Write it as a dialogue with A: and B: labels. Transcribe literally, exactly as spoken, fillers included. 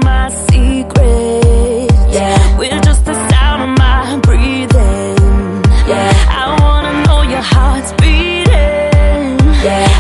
A: my secret. Yeah, with just the sound of my breathing. Yeah, I wanna know your heart's beating. Yeah.